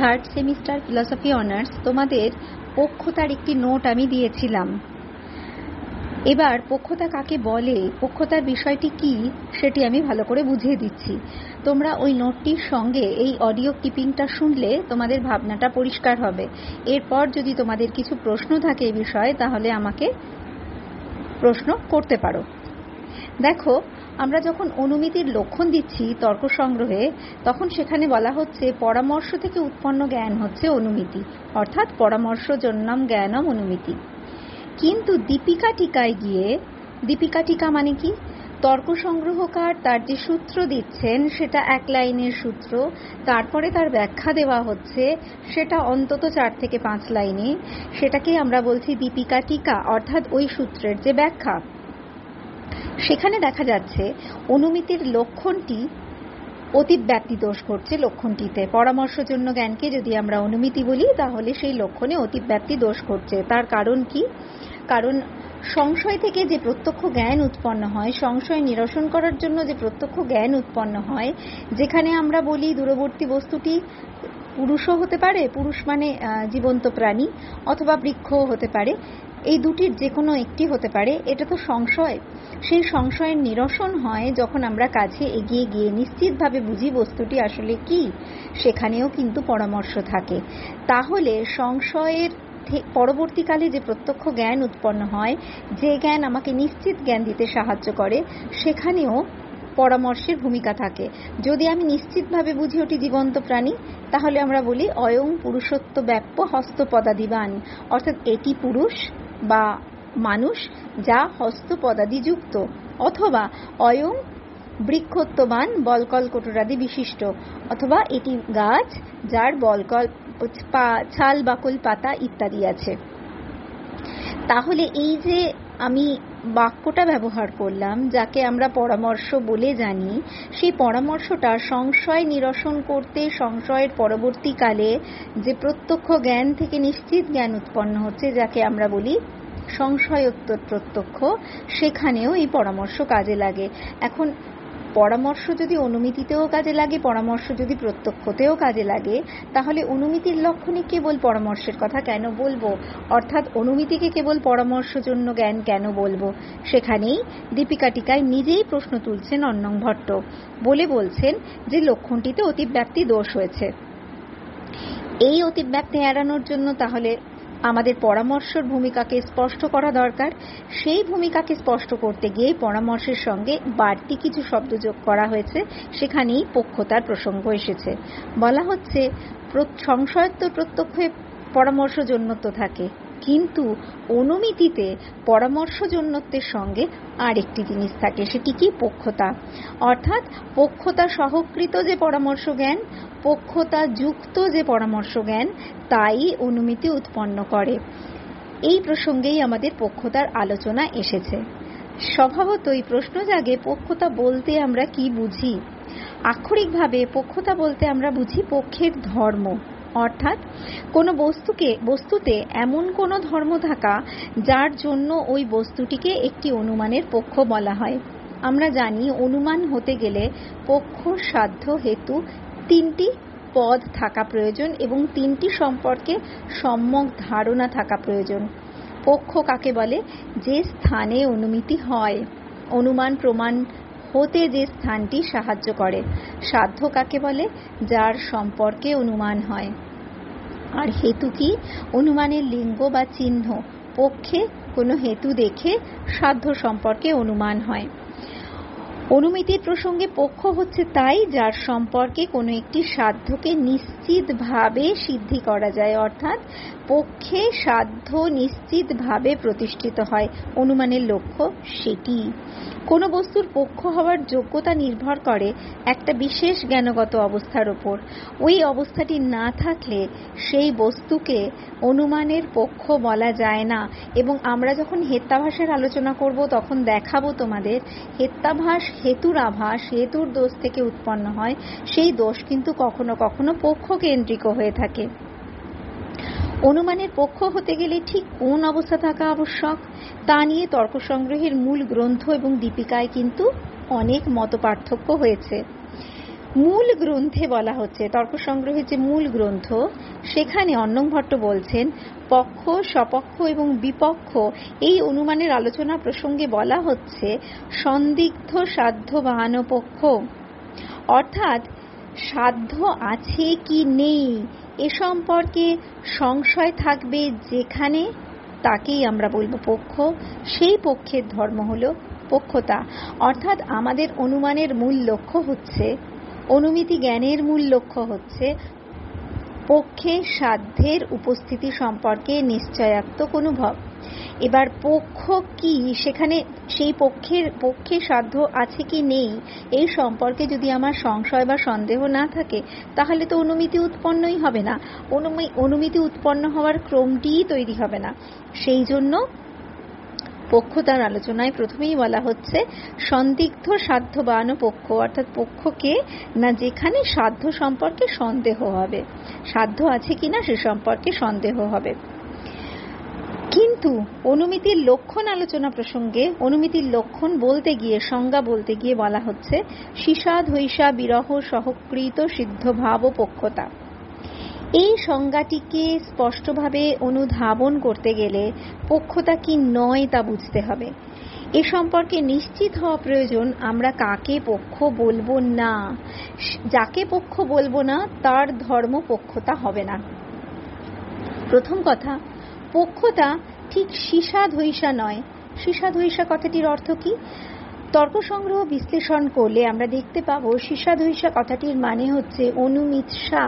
Third semester philosophy honours তোমাদের পক্ষতার একটি note আমি দিয়েছিলাম। এবার পক্ষতা কাকে বলে, পক্ষতার বিষয়টি কি সেটি আমি ভালো করে বুঝিয়ে দিচ্ছি। তোমরা ওই নোটটির সঙ্গে এই অডিও ক্লিপিংটা শুনলে তোমাদের ভাবনাটা পরিষ্কার হবে। এরপর যদি তোমাদের কিছু প্রশ্ন থাকে এই বিষয়ে তাহলে আমাকে প্রশ্ন করতে পারো। দেখো, আমরা যখন অনুমিতির লক্ষণ দিচ্ছি তর্ক সংগ্রহে, তখন সেখানে বলা হচ্ছে পরামর্শ থেকে উৎপন্ন জ্ঞান হচ্ছে অনুমিতি, অর্থাৎ পরামর্শজন্যম জ্ঞানম অনুমিতি। কিন্তু দীপিকা টিকায় গিয়ে, দীপিকা টিকা মানে কি, তর্ক সংগ্রহকার তার যে সূত্র দিচ্ছেন সেটা এক লাইনের সূত্র, তারপরে তার ব্যাখ্যা দেওয়া হচ্ছে সেটা অন্তত 4 থেকে 5 লাইনে। সেটাকে আমরা বলছি দীপিকা টিকা, অর্থাৎ ওই সূত্রের যে ব্যাখ্যা। সেখানে দেখা যাচ্ছে অনুমিতির লক্ষণটি অতিব্যাপ্তি দোষ করছে। লক্ষণটিতে পরামর্শজন্য জ্ঞানকে যদি আমরা অনুমিতি বলি তাহলে সেই লক্ষণে অতিব্যাপ্তি দোষ করছে। তার কারণ কি? কারণ সংশয় থেকে যে প্রত্যক্ষ জ্ঞান উৎপন্ন হয়, সংশয় নিরসন করার জন্য যে প্রত্যক্ষ জ্ঞান উৎপন্ন হয়, যেখানে আমরা বলি দূরবর্তী বস্তুটি পুরুষও হতে পারে, পুরুষ মানে জীবন্ত প্রাণী, অথবা বৃক্ষও হতে পারে, এই দুটির যে কোনো একটি হতে পারে, এটা তো সংশয়। সেই সংশয়ের নিরসন হয় যখন আমরা কাছে এগিয়ে গিয়ে নিশ্চিতভাবে বুঝি বস্তুটি আসলে কি। সেখানেও কিন্তু পরামর্শ থাকে। তাহলে সংশয়ের পরবর্তীকালে যে প্রত্যক্ষ জ্ঞান উৎপন্ন হয়, যে জ্ঞান আমাকে নিশ্চিত জ্ঞান দিতে সাহায্য করে, সেখানেও পরামর্শের ভূমিকা থাকে। যদি আমি নিশ্চিতভাবে বুঝি ওটি জীবন্ত প্রাণী, তাহলে আমরা বলি অয়ং পুরুষত্ব ব্যাপ্য হস্তপদাদিবান, অর্থাৎ এটি পুরুষ বা মানুষ যা হস্তপদাদি যুক্ত, অথবা অয়ং বৃক্ষত্ববান বলকল কোটরাদি বিশিষ্ট, অথবা এটি গাছ যার বলকল ছাল বাকল পাতা ইত্যাদি আছে। তাহলে এই যে আমি বাক্যটা ব্যবহার করলাম, যাকে আমরা পরামর্শ বলে জানি, সেই পরামর্শটা সংশয় নিরসন করতে, সংশয়ের পরবর্তীকালে যে প্রত্যক্ষ জ্ঞান থেকে নিশ্চিত জ্ঞান উৎপন্ন হচ্ছে, যাকে আমরা বলি সংশয়োত্তর প্রত্যক্ষ, সেখানেও এই পরামর্শ কাজে লাগে। এখন পরামর্শ যদি অনুমিতিতেও কাজে লাগে, পরামর্শ যদি প্রত্যক্ষতেও কাজে লাগে, তাহলে অনুমিতির লক্ষণে কেবল পরামর্শের কথা কেন বলবো, অর্থাৎ অনুমিতিকে কেবল পরামর্শজন্য জ্ঞান কেন বলবো? সেখানেই দীপিকা টিকায় নিজেই প্রশ্ন তুলছেন অন্নং ভট্ট, বলছেন যে লক্ষণটিতে অতিব্যাপ্তি দোষ হয়েছে। এই অতিব্যাপ্তি এড়ানোর জন্য তাহলে আমাদের পরামর্শের ভূমিকাকে স্পষ্ট করা দরকার। সেই ভূমিকাকে স্পষ্ট করতে গিয়ে পরামর্শের সঙ্গে বাড়তি কিছু শব্দ যোগ করা হয়েছে। সেখানেই পক্ষতার প্রসঙ্গ এসেছে। বলা হচ্ছে সংশয়োত্তর প্রত্যক্ষে পরামর্শজন্যত্ব থাকে, কিন্তু অনুমিতিতে পরামর্শজন্যত্বের সঙ্গে আরেকটি জিনিস থাকে, সেটি কি? পক্ষতা। অর্থাৎ পক্ষতা সহকৃত যে পরামর্শ জ্ঞান, পক্ষতা যুক্ত যে পরামর্শ জ্ঞান, তাই অনুমিতি উৎপন্ন করে। এই প্রসঙ্গেই আমাদের পক্ষতার আলোচনা এসেছে। স্বভাবতই প্রশ্ন জাগে, পক্ষতা বলতে আমরা কি বুঝি? আক্ষরিকভাবে পক্ষতা বলতে আমরা বুঝি পক্ষের ধর্ম, অর্থাৎ কোনো বস্তুতে এমন কোনো ধর্ম থাকা যার জন্য ওই বস্তুটিকে একটি অনুমানের পক্ষ বলা হয়। আমরা জানি অনুমান হতে গেলে পক্ষ, সাধ্য, হেতু 3টি পদ থাকা প্রয়োজন এবং 3টি সম্পর্কে সম্যক ধারণা থাকা প্রয়োজন। পক্ষ কাকে বলে? যে স্থানে অনুমিতি হয়, অনুমান প্রমাণ হতে যে স্থানটি সাহায্য করে। সাধ্য কাকে বলে? যার সম্পর্কে অনুমান হয়। আর হেতু কি? অনুমানের লিঙ্গ বা চিহ্ন। পক্ষে কোনো হেতু দেখে সাধ্য সম্পর্কে অনুমান হয়। অনুমিতির প্রসঙ্গে পক্ষ হচ্ছে তাই যার সম্পর্কে কোনো একটি সাধ্যকে নিশ্চিতভাবে সিদ্ধি করা যায়, অর্থাৎ পক্ষে সাধ্য নিশ্চিতভাবে প্রতিষ্ঠিত হয়। অনুমানের লক্ষ্য সেটি। কোনো বস্তুর পক্ষ হওয়ার যোগ্যতা নির্ভর করে একটা বিশেষ জ্ঞানগত অবস্থার ওপর। ওই অবস্থাটি না থাকলে সেই বস্তুকে অনুমানের পক্ষ বলা যায় না। এবং আমরা যখন হেত্যাভাসের আলোচনা করব তখন দেখাবো তোমাদের, হেত্যাভাস হেতুর আভাস, হেতুর দোষ থেকে উৎপন্ন হয়। সেই দোষ কিন্তু কখনো কখনো পক্ষ কেন্দ্রিক হয়ে থাকে। অনুমানের পক্ষ হতে গেলে ঠিক কোন অবস্থা থাকা আবশ্যক তা নিয়ে তর্ক সংগ্রহের মূল গ্রন্থ এবং দীপিকায় কিন্তু অনেক মতপার্থক্য হয়েছে। মূল গ্রন্থে বলা হচ্ছে, তর্ক সংগ্রহের যে মূল গ্রন্থ, সেখানে অন্নং ভট্ট বলছেন পক্ষ, স্বপক্ষ এবং বিপক্ষ এই অনুমানের আলোচনা প্রসঙ্গে বলা হচ্ছে সন্দিগ্ধ সাধ্য বাহান পক্ষ, অর্থাৎ সাধ্য আছে কি নেই এ সম্পর্কে সংশয় থাকবে যেখানে, তাকেই আমরা বলবো পক্ষ। সেই পক্ষের ধর্ম হলো পক্ষতা। অর্থাৎ আমাদের অনুমানের মূল লক্ষ্য হচ্ছে, অনুমিতি জ্ঞানের মূল লক্ষ্য হচ্ছে পক্ষে সাধ্যের উপস্থিতি সম্পর্কে নিশ্চয়াত্মক অনুভব। এবার পক্ষ কি, সেখানে সেই পক্ষে সাধ্য আছে কি নেই এই সম্পর্কে যদি আমার সংশয় বা সন্দেহ না থাকে, তাহলে তো অনুমিতি উৎপন্নই হবে না, অনুমিতি উৎপন্ন হওয়ার ক্রমটিই তৈরি হবে না। সেই জন্য পক্ষতার আলোচনায় প্রথমেই বলা হচ্ছে সন্দিগ্ধ সাধ্যবান পক্ষ, অর্থাৎ পক্ষকে না যেখানে সাধ্য সম্পর্কে সন্দেহ হবে, সাধ্য আছে কিনা সে সম্পর্কে সন্দেহ হবে। কিন্তু অনুমিতির লক্ষণ আলোচনা প্রসঙ্গে অনুমিতির লক্ষণ বলতে গিয়ে, সংজ্ঞা বলতে গিয়ে বলা হচ্ছে সীসা ধৈষা বিরহ সহকৃত সিদ্ধভাব পক্ষতা। এই সংজ্ঞাটিকে স্পষ্টভাবে অনুধাবন করতে গেলে পক্ষতা কি নয় তা বুঝতে হবে। এ সম্পর্কে নিশ্চিত হওয়া প্রয়োজন আমরা কাকে পক্ষ বলবো না। যাকে পক্ষ বলবো না তার ধর্ম পক্ষতা হবে না। প্রথম কথা, পক্ষতা ঠিক সীসা ধৈষা নয়। সীসা ধৈষা কথাটির অর্থ কি? তর্ক সংগ্রহ বিশ্লেষণ করলে আমরা দেখতে পাবো সীসা ধৈষা কথাটির মানে হচ্ছে অনুমিৎসা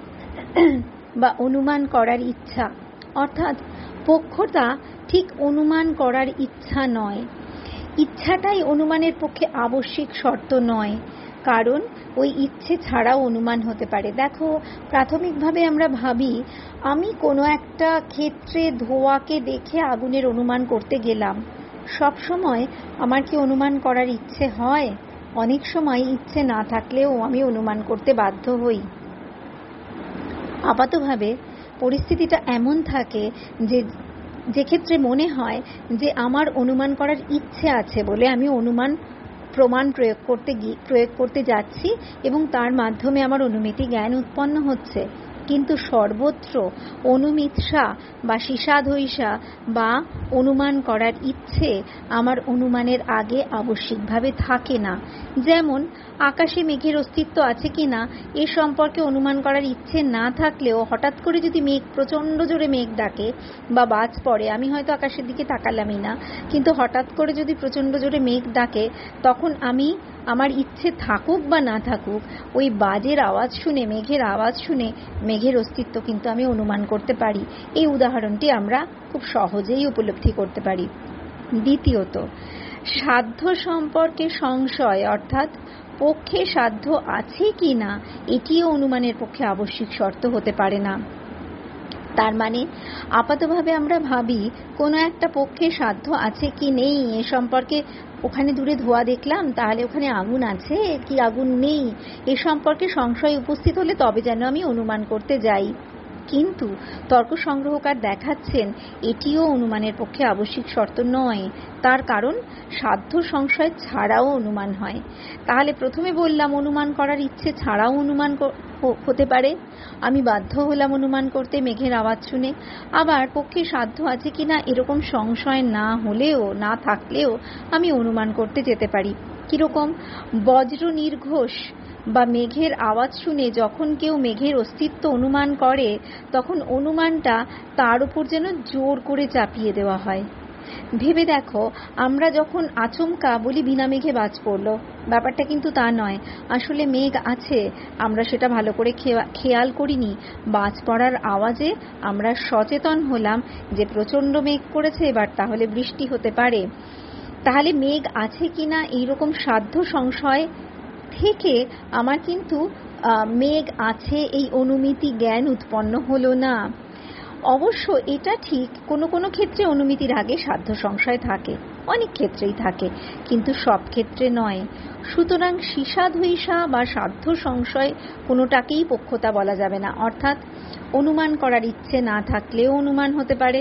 বা অনুমান করার ইচ্ছা। অর্থাৎ পক্ষতা ঠিক অনুমান করার ইচ্ছা নয়। ইচ্ছাটাই অনুমানের পক্ষে আবশ্যিক শর্ত নয়, কারণ ওই ইচ্ছে ছাড়াও অনুমান হতে পারে। দেখো, প্রাথমিকভাবে আমরা ভাবি আমি কোনো একটা ক্ষেত্রে ধোঁয়াকে দেখে আগুনের অনুমান করতে গেলাম। সব সময় আমার কি অনুমান করার ইচ্ছে হয়? অনেক সময় ইচ্ছে না থাকলেও আমি অনুমান করতে বাধ্য হই। আপাতভাবে পরিস্থিতিটা এমন থাকে যে ক্ষেত্রে মনে হয় যে আমার অনুমান করার ইচ্ছে আছে বলে আমি অনুমান প্রমাণ প্রয়োগ করতে যাচ্ছি এবং তার মাধ্যমে আমার অনুমিতি জ্ঞান উৎপন্ন হচ্ছে। কিন্তু সর্বত্র অনুমিৎসা বা সীসাধৈষা বা অনুমান করার ইচ্ছে আমার অনুমানের আগে আবশ্যিকভাবে থাকে না। যেমন আকাশে মেঘের অস্তিত্ব আছে কিনা এ সম্পর্কে অনুমান করার ইচ্ছে না থাকলেও হঠাৎ করে যদি প্রচণ্ড জোরে মেঘ ডাকে বা বাজ পড়ে, আমি হয়তো আকাশের দিকে তাকালামই না, কিন্তু হঠাৎ করে যদি প্রচণ্ড জোরে মেঘ ডাকে, তখন আমি আমার ইচ্ছে থাকুক বা না থাকুক ওই বাজের আওয়াজ শুনে, মেঘের আওয়াজ শুনে মেঘের অস্তিত্ব কিন্তু আমি অনুমান করতে পারি। এই উদাহরণটি আমরা খুব সহজেই উপলব্ধি করতে পারি। দ্বিতীয়ত, সাধ্য সম্পর্কে সংশয়, অর্থাৎ পক্ষে সাধ্য আছে কি না এটিও অনুমানের পক্ষে আবশ্যিক শর্ত হতে পারে না। তার মানে আপাতভাবে আমরা ভাবি কোনো একটা পক্ষে সাধ্য আছে কি নেই এ সম্পর্কে, ওখানে দূরে ধোঁয়া দেখলাম, তাহলে ওখানে আগুন আছে কি আগুন নেই এ সম্পর্কে সংশয় উপস্থিত হলে তবে যেন আমি অনুমান করতে যাই। কিন্তু তর্ক সংগ্রহকার দেখাচ্ছেন এটিও অনুমানের পক্ষে আবশ্যিক শর্ত নয়। তার কারণ সাধ্য সংশয় ছাড়াও অনুমান হয়। তাহলে প্রথমে বললাম অনুমান করার ইচ্ছে ছাড়াও অনুমান হতে পারে, আমি বাধ্য হলাম অনুমান করতে মেঘের আওয়াজ শুনে। আবার পক্ষে সাধ্য আছে কিনা এরকম সংশয় না হলেও, না থাকলেও আমি অনুমান করতে যেতে পারি। কিরকম? বজ্র নির্ঘোষ বা মেঘের আওয়াজ শুনে যখন কেউ মেঘের অস্তিত্ব অনুমান করে, তখন অনুমানটা তার উপর যেন জোর করে চাপিয়ে দেওয়া হয়। ভেবে দেখো, আমরা যখন আচমকা বলি বিনা মেঘে বাজ পড়ল, ব্যাপারটা কিন্তু তা নয়। আসলে মেঘ আছে, আমরা সেটা ভালো করে খেয়াল করিনি। বাজ পড়ার আওয়াজে আমরা সচেতন হলাম যে প্রচণ্ড মেঘ করেছে, এবার তাহলে বৃষ্টি হতে পারে। তাহলে মেঘ আছে কিনা এইরকম সাধ্য সংশয় থেকে আমার কিন্তু মেঘ আছে এই অনুমিতি জ্ঞান উৎপন্ন হলো না। অবশ্য এটা ঠিক, কোনো কোনো ক্ষেত্রে অনুমিতির আগে সাধ্য সংশয় থাকে, অনেক ক্ষেত্রেই থাকে, কিন্তু সব ক্ষেত্রে নয়। সুতরাং সীসাধৈষা বা সাধ্য সংশয় কোনোটাকেই পক্ষতা বলা যাবে না। অর্থাৎ অনুমান করার ইচ্ছে না থাকলেও অনুমান হতে পারে,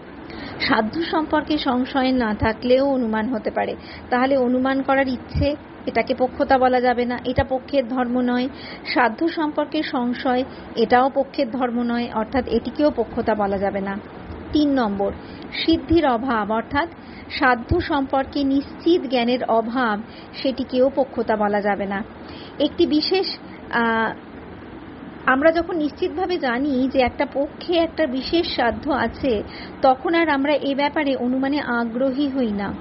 সাধ্য সম্পর্কে সংশয় না থাকলেও অনুমান হতে পারে। তাহলে অনুমান করার ইচ্ছে এটাকে পক্ষতা বলা যাবে না, এটা পক্ষের ধর্ম নয়। সাধ্য সম্পর্কে সংশয়, এটাও পক্ষের ধর্ম নয়, অর্থাৎ এটিকেও পক্ষতা বলা যাবে না। 3 নম্বর, সিদ্ধির অভাব, অর্থাৎ সাধ্য সম্পর্কে নিশ্চিত জ্ঞানের অভাব, সেটিকেও পক্ষতা বলা যাবে না। একটি বিশেষ আমরা যখন নিশ্চিতভাবে জানি যে একটা পক্ষে একটা বিশেষ সাধ্য আছে, তখন আর আমরা এ ব্যাপারে অনুমানে আগ্রহী হই না।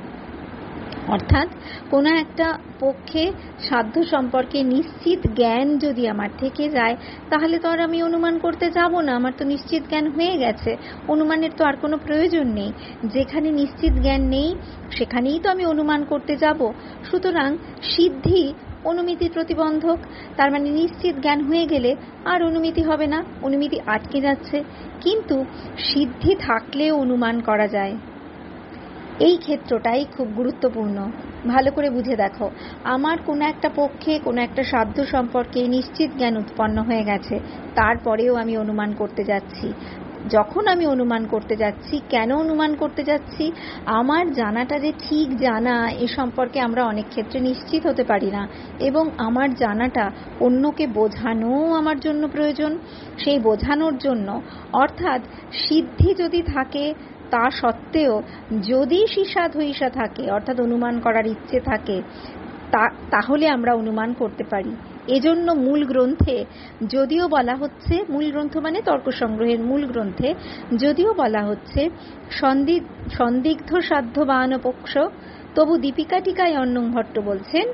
অর্থাৎ কোনো একটা পক্ষে সাধ্য সম্পর্কে নিশ্চিত জ্ঞান যদি আমার থেকে যায়, তাহলে তো আর আমি অনুমান করতে যাব না, আমার তো নিশ্চিত জ্ঞান হয়ে গেছে, অনুমানের তো আর কোনো প্রয়োজন নেই। যেখানে নিশ্চিত জ্ঞান নেই সেখানেই তো আমি অনুমান করতে যাব। সুতরাং সিদ্ধি অনুমিতি প্রতিবন্ধক, তার মানে নিশ্চিত জ্ঞান হয়ে গেলে আর অনুমিতি হবে না, অনুমিতি আটকে যাচ্ছে। কিন্তু সিদ্ধি থাকলেও অনুমান করা যায়, এই ক্ষেত্রটাই খুব গুরুত্বপূর্ণ। ভালো করে বুঝে দেখো, আমার কোনো একটা পক্ষে কোনো একটা সাধ্য সম্পর্কে নিশ্চিত জ্ঞান উৎপন্ন হয়ে গেছে, তারপরেও আমি অনুমান করতে যাচ্ছি। যখন আমি অনুমান করতে যাচ্ছি, কেন অনুমান করতে যাচ্ছি? আমার জানাটা যে ঠিক জানা, এ সম্পর্কে আমরা অনেক ক্ষেত্রে নিশ্চিত হতে পারি না, এবং আমার জানাটা অন্যকে বোঝানো আমার জন্য প্রয়োজন। সেই বোঝানোর জন্য, অর্থাৎ সিদ্ধি যদি থাকে তা সত্ত্বেও যদি সীসাধৈষা থাকে, অর্থাৎ অনুমান করার ইচ্ছে থাকে, তাহলে আমরা অনুমান করতে পারি। এজন্য মূল গ্রন্থে যদিও বলা হচ্ছে, মূল গ্রন্থ মানে তর্ক সংগ্রহের মূল গ্রন্থে যদিও বলা হচ্ছে সন্দিগ্ধ সাধ্যবান পক্ষ, তবু দীপিকা টিকায় অন্নং ভট্ট বলছেন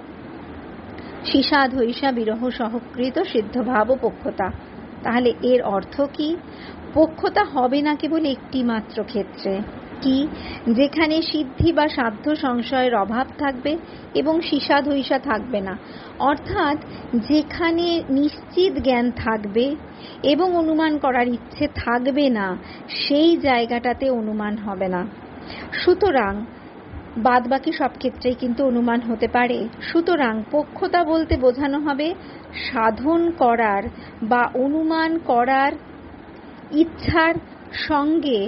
সীসাধৈষা বিরহ সহকৃত সিদ্ধভাব পক্ষতা। তাহলে এর অর্থ কি? পক্ষতা হবে না কেবল একটি মাত্র ক্ষেত্রে, কি? যেখানে সিদ্ধি বা সাধ্য সংশয়ের অভাব থাকবে এবং সীসাধৈষা থাকবে না, অর্থাৎ যেখানে নিশ্চিত জ্ঞান থাকবে এবং অনুমান করার ইচ্ছে থাকবে না, সেই জায়গাটাতে অনুমান হবে না। সুতরাং বাদবাকি সব ক্ষেত্রেই কিন্তু অনুমান হতে পারে। সুতরাং পক্ষতা বলতে বোঝানো হবে সাধন করার বা অনুমান করার ইচ্ছার সঙ্গে,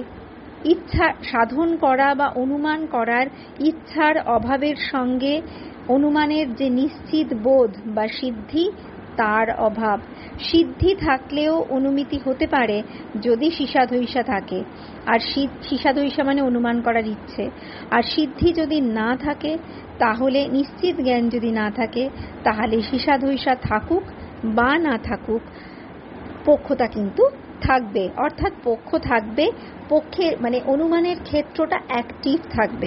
সাধন করা বা অনুমান করার ইচ্ছার অভাবের সঙ্গে অনুমানের যে নিশ্চিত বোধ বা সিদ্ধি, তার অভাব। সিদ্ধি থাকলেও অনুমিতি হতে পারে যদি সীসাধৈষা থাকে, আর সীসাধৈষা মানে অনুমান করার ইচ্ছে। আর সিদ্ধি যদি না থাকে, তাহলে নিশ্চিত জ্ঞান যদি না থাকে, তাহলে সীসাধৈষা থাকুক বা না থাকুক, পক্ষতা কিন্তু থাকবে। অর্থাৎ পক্ষ থাকবে, পক্ষের মানে অনুমানের ক্ষেত্রটা অ্যাক্টিভ থাকবে।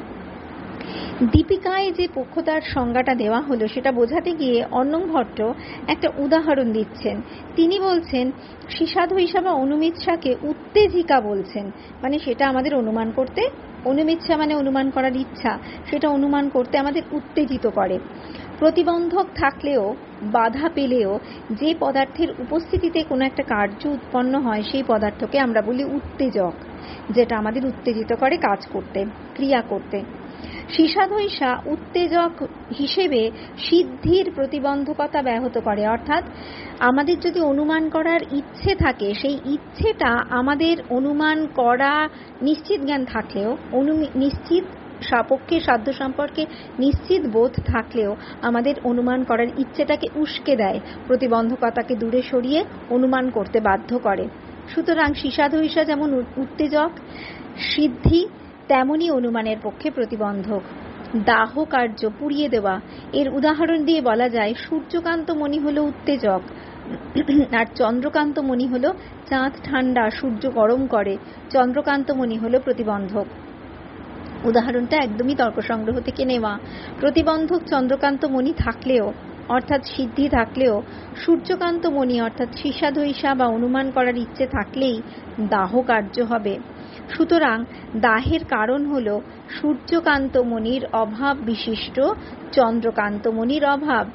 দীপিকায় যে পক্ষতার সংজ্ঞাটা দেওয়া হলো, সেটা বোঝাতে গিয়ে অন্নং ভট্ট একটা উদাহরণ দিচ্ছেন। তিনি বলছেন সীসাধৈষা বা অনুমিৎসাকে উত্তেজিকা বলছেন, মানে সেটা আমাদের অনুমান করতে, অনুমিৎসা মানে অনুমান করার ইচ্ছা, সেটা অনুমান করতে আমাদের উত্তেজিত করে। প্রতিবন্ধক থাকলেও, বাধা পেলেও যে পদার্থের উপস্থিতিতে কোনো একটা কার্য উৎপন্ন হয়, সেই পদার্থকে আমরা বলি উত্তেজক, যেটা আমাদের উত্তেজিত করে কাজ করতে, ক্রিয়া করতে। সীসাধৈষা উত্তেজক হিসেবে সিদ্ধির প্রতিবন্ধকতা ব্যাহত করে। অর্থাৎ আমাদের যদি অনুমান করার ইচ্ছে থাকে, সেই ইচ্ছেটা আমাদের অনুমান করা নিশ্চিত জ্ঞান থাকলেও, নিশ্চিত পক্ষে সাধ্য সম্পর্কে নিশ্চিত বোধ থাকলেও আমাদের অনুমান করার ইচ্ছেটাকে উস্কে দেয়, প্রতিবন্ধকতাকে দূরে সরিয়ে অনুমান করতে বাধ্য করে। সুতরাং সীসাধৈষা যেমন উত্তেজক, সিদ্ধি তেমনি অনুমানের পক্ষে প্রতিবন্ধক। দাহ কার্য, পুড়িয়ে দেওয়া, এর উদাহরণ দিয়ে বলা যায় সূর্যকান্ত মণি হলো উত্তেজক, আর চন্দ্রকান্ত মণি হলো চাঁদ ঠান্ডা, সূর্য গরম করে, চন্দ্রকান্ত মণি হলো প্রতিবন্ধক। উদাহরণটা একদমই তর্ক সংগ্রহ থেকে নেওয়া। প্রতিবন্ধক চন্দ্রকান্ত মণি থাকলেও, অর্থাৎ সিদ্ধি থাকলেও, সূর্যকান্ত মণি অর্থাৎ সীসাধৈষা বা অনুমান করার ইচ্ছে থাকলেই দাহ কার্য হবে। সুতরাং দাহের কারণ হল সূর্যকান্ত মণির অভাব বিশিষ্ট চন্দ্রকান্ত মণির অভাব।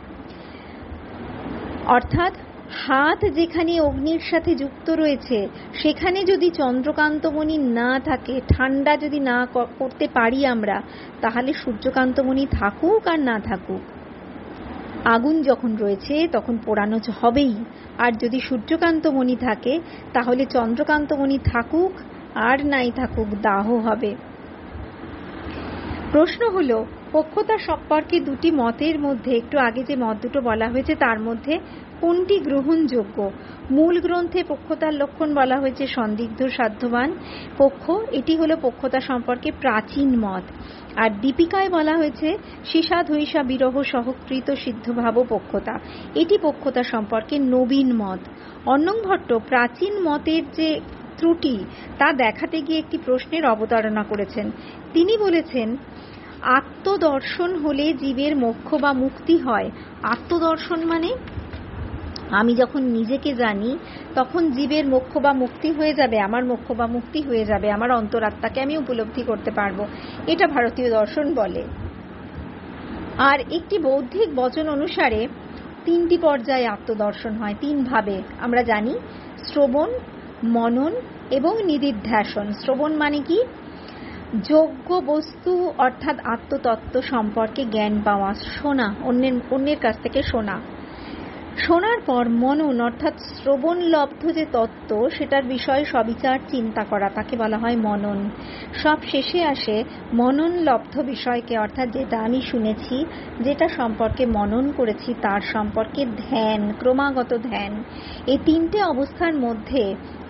অর্থাৎ হাত যেখানে অগ্নির সাথে যুক্ত রয়েছে, সেখানে যদি চন্দ্রকান্তমণি না থাকে, ঠান্ডা যদি না করতে পারি আমরা, তাহলে সূর্যকান্তমণি থাকুক আর না থাকুক, আগুন যখন রয়েছে তখন পোড়ানো হবেই। আর যদি সূর্যকান্তমণি থাকে, তাহলে চন্দ্রকান্তমণি থাকুক আর নাই থাকুক, দাহ হবে। প্রশ্ন হলো, পক্ষতা সম্পর্কে দুটি মতের মধ্যে একটু আগে যে মত দুটো বলা হয়েছে তার মধ্যে কোনটি গ্রহণযোগ্য? মূল গ্রন্থে পক্ষতার লক্ষণ বলা হয়েছে সন্দিগ্ধ সাধ্যবান পক্ষ, এটি হলো পক্ষতা সম্পর্কে প্রাচীন মত। আর দীপিকায় বলা হয়েছে সীসাধৈষা বিরহ সহকৃত সিদ্ধভাব পক্ষতা, এটি পক্ষতা সম্পর্কে নবীন মত। অন্নং ভট্ট প্রাচীন মতের যে ত্রুটি তা দেখাতে গিয়ে একটি প্রশ্নের অবতারণা করেছেন। তিনি বলেছেন, আত্মদর্শন হলে জীবের মোক্ষ বা মুক্তি হয়। আত্মদর্শন মানে আমি যখন নিজেকে জানি তখন জীবের মোক্ষ বা মুক্তি হয়ে যাবে, আমার মোক্ষ বা মুক্তি হয়ে যাবে, আমার অন্তরাত্মাকে আমি উপলব্ধি করতে পারবো, এটা ভারতীয় দর্শন বলে। আর একটি বৌদ্ধিক বচন অনুসারে তিনটি পর্যায়ে আত্মদর্শন হয়, তিন ভাবে আমরা জানি, শ্রবণ, মনন এবং নিদিধ্যাসন। শ্রবণ মানে কি? যোগ্য বস্তু অর্থাৎ আত্মতত্ত্ব সম্পর্কে জ্ঞান পাওয়া, শোনা, অন্যের কাছ থেকে শোনা। শোনার পর মনন অর্থাৎ শ্রবণ লব্ধ যে তত্ত্ব সেটার বিষয়ে সবিচার চিন্তা করা, তাকে বলা হয় মনন। সব শেষে আসে মনন লব্ধ বিষয়কে অর্থাৎ যেটা আমি শুনেছি, যেটা সম্পর্কে মনন করেছি তার সম্পর্কে ধ্যান, ক্রমাগত ধ্যান। এই তিনটে অবস্থার মধ্যে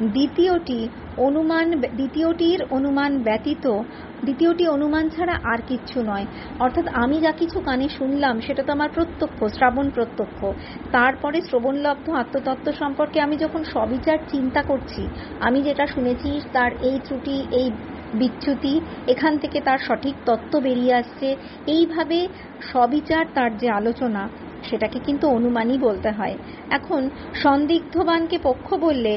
দ্বিতীয়টির অনুমান ব্যতীত, দ্বিতীয়টি অনুমান ছাড়া আর কিচ্ছু নয়। অর্থাৎ আমি যা কিছু কানে শুনলাম সেটা তো আমার প্রত্যক্ষ, শ্রবণ প্রত্যক্ষ। তারপরে শ্রবণলব্ধ আত্মতত্ত্ব সম্পর্কে আমি যখন সবিচার চিন্তা করছি, আমি যেটা শুনেছি তার এই ত্রুটি, এই বিচ্যুতি, এখান থেকে তার সঠিক তত্ত্ব বেরিয়ে আসছে, এইভাবে সবিচার তার যে আলোচনা, সেটাকে কিন্তু অনুমানই বলতে হয়। এখন সন্দিগ্ধবানকে পক্ষ বললে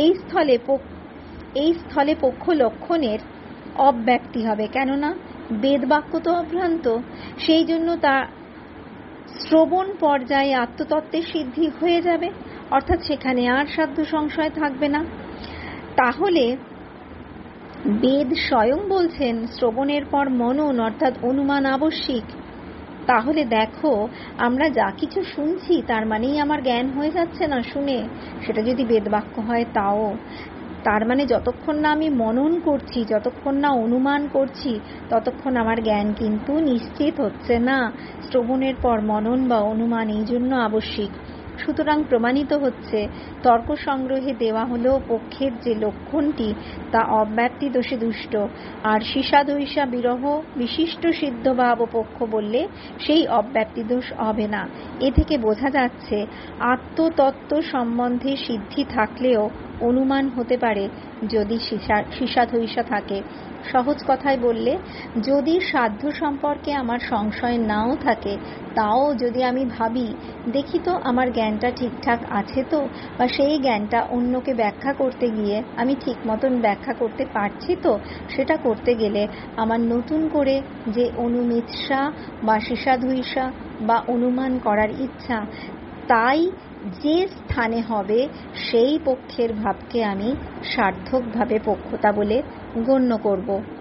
এই স্থলে পক্ষ লক্ষণের অব্যক্তি হবে, কেননা বেদবাক্য তো অভ্রান্ত। সেই জন্য তা শ্রবণ পর্যায়ে আত্মতত্ত্বের সিদ্ধি হয়ে যাবে, অর্থাৎ সেখানে আর সাধ্য সংশয় থাকবে না। তাহলে বেদ স্বয়ং বলছেন শ্রবণের পর মনন অর্থাৎ অনুমান আবশ্যিক। তাহলে দেখো, আমরা যা কিছু শুনছি তার মানেই আমার জ্ঞান হয়ে যাচ্ছে না শুনে, সেটা যদি বেদবাক্য হয় তাও। তার মানে যতক্ষণ না আমি মনন করছি, যতক্ষণ না অনুমান করছি, ততক্ষণ আমার জ্ঞান কিন্তু নিশ্চিত হচ্ছে না। শ্রবণের পর মনন বা অনুমান এই জন্য আবশ্যিক। সুতরাং প্রমাণিত হচ্ছে তর্ক সংগ্রহে দেওয়া হলো পক্ষের যে লক্ষণটি তা অব্যক্তি দোষে দুষ্ট। আর সীসাধৈষা বিরহ বিশিষ্ট সিদ্ধভাব পক্ষ বললে সেই অব্যক্তি দোষ হবে না। এ থেকে বোঝা যাচ্ছে আত্মতত্ত্ব সম্বন্ধে সিদ্ধি থাকলেও অনুমান হতে পারে যদি সীসাধৈষা থাকে। সহজ কথায় বললে, যদি সাধ্য সম্পর্কে আমার সংশয় নাও থাকে, তাও যদি আমি ভাবি দেখি তো আমার জ্ঞানটা ঠিকঠাক আছে তো, বা সেই জ্ঞানটা অন্যকে ব্যাখ্যা করতে গিয়ে আমি ঠিক মতন ব্যাখ্যা করতে পারছি তো, সেটা করতে গেলে আমার নতুন করে যে অনুমিৎসা বা সীসাধৈষা বা অনুমান করার ইচ্ছা, তাই যে স্থানে হবে সেই পক্ষের ভাবকে আমি সার্থকভাবে পক্ষতা বলে গণ্য করব।